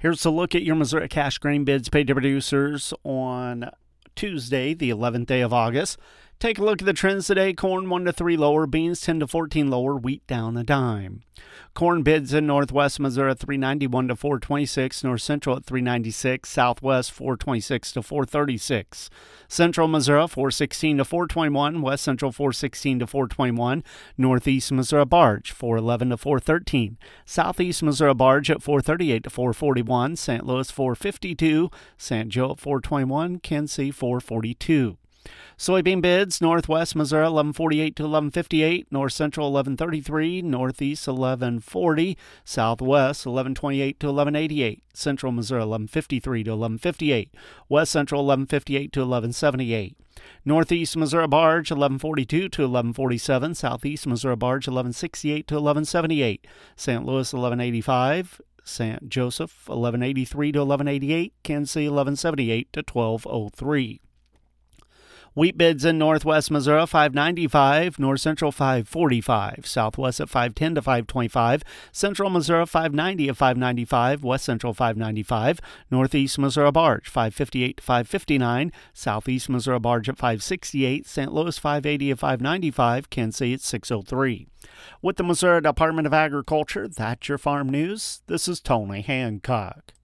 Here's a look at your Missouri cash grain bids paid to producers on Tuesday, the 11th day of August. Take a look at the trends today. Corn 1 to 3 lower, beans 10 to 14 lower, wheat down a dime. Corn bids in Northwest Missouri at 391 to 426, North Central at 396, Southwest 426 to 436. Central Missouri 416 to 421, West Central 416 to 421, Northeast Missouri barge 411 to 413, Southeast Missouri barge at 438 to 441, St. Louis 452, St. Joe at 421, Kinsey 442. Soybean bids, Northwest Missouri 1148 to 1158, North Central 1133, Northeast 1140, Southwest 1128 to 1188, Central Missouri 1153 to 1158, West Central 1158 to 1178. Northeast Missouri barge 1142 to 1147, Southeast Missouri barge 1168 to 1178, St. Louis 1185, St. Joseph 1183 to 1188, Kinsey 1178 to 1203. Wheat bids in Northwest Missouri 595, North Central 545, Southwest at 510 to 525, Central Missouri 590 to 595, West Central 595, Northeast Missouri barge 558 to 559, Southeast Missouri barge at 568, St. Louis 580 to 595, Kinsey at 603. With the Missouri Department of Agriculture, that's your farm news. This is Tony Hancock.